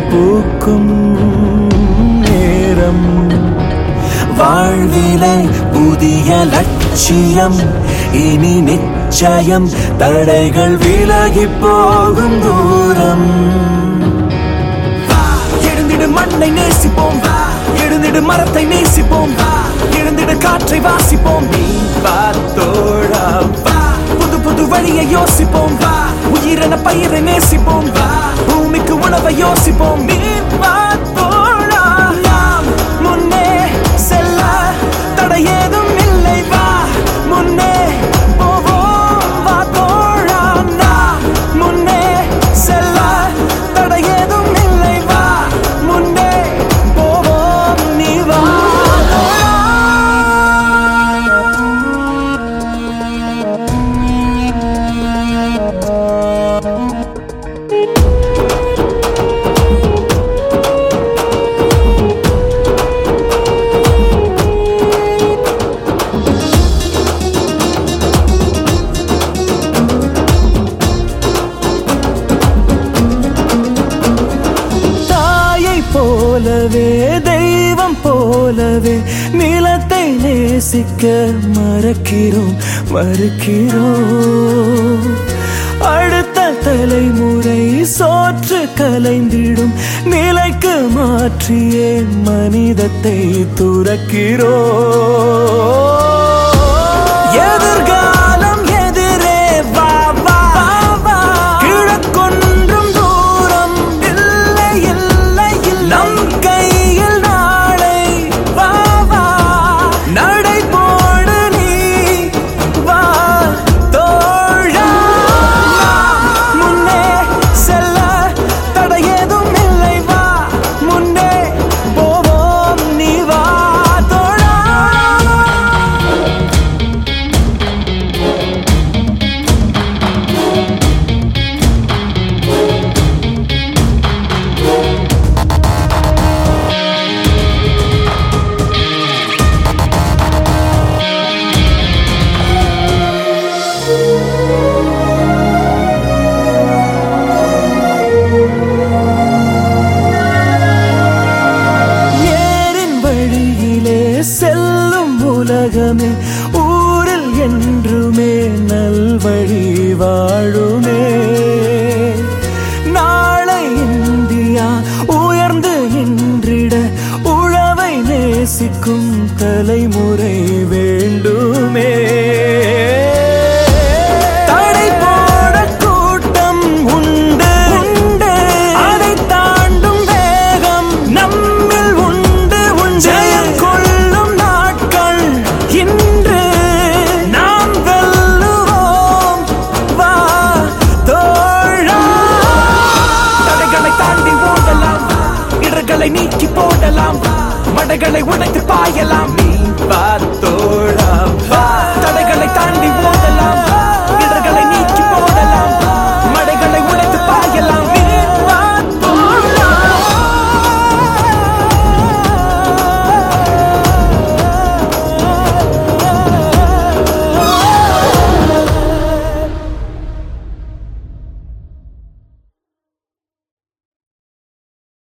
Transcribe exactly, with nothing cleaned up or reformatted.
பூக்கும் நேரம். வாழ்விலை புதிய லட்சியம், இனி நிச்சயம் தடைகள் விலகி போகும் தூரம். எழுந்திடு மண்ணை நேசிப்போம், எழுந்திடு மரத்தை நேசிப்போம், எழுந்திடு காற்றை வாசிப்போம். நீ பார்த்தோடா, புது புது வழியை யோசிப்போம், உயிரென பயிரை நேசிப்போம், பூமிக்கு உணவை யோசிப்போம். நீ பார்த்தோடா, நாம் முன்னே செல்ல தடை ஏதும் இல்லை, வா முன்னே போவோம், வா தோழா. நாம் முன்னே செல்ல தடை ஏதும் இல்லை, வா முன்னே போவோம், நீ வா தோழா. போலவே தெய்வம் போலவே நிலத்தை நேசிக்க மறக்கிறோம் மறுக்கிறோம். அடுத்த தலைமுறை சோற்று கலைந்திடும் நிலைக்கு மாற்றியே மனிதத்தை துறக்கிறோம். எதிர்காலம் எதிரே வா வா வா, கிழக்கொன்றும் தூரம் இல்லை இல்லை, நம் கையில் நாளை, வா வா நடை போடு நீ, வா தோழா. முன்னே செல்ல தடை ஏதும் இல்லை, வா முன்னே போவோம், நீ வா தோழா. ஏரின் வழியிலே செல்லும் உலகமே, ஊரில் என்றுமே நல்வழி வாழுமே. நாளை இந்தியா உயர்ந்து நின்றிட உழவை நேசிக்கும் தலைமுறை வேண்டுமே. தடை போட கூட்டம் உண்டு உண்டு, அதை தாண்டும் வேகம் நம்மில் உண்டு உண்டு. ஜெயம் கொள்ளும் நாட்கள் இன்று, நாம் வெல்லுவோம், வா தோழா. தடைகளை தாண்டி ஓடலாம், இடர்களை நீக்கி போடலாம், மடைகளை உடைத்து பாயலாம். நீ வா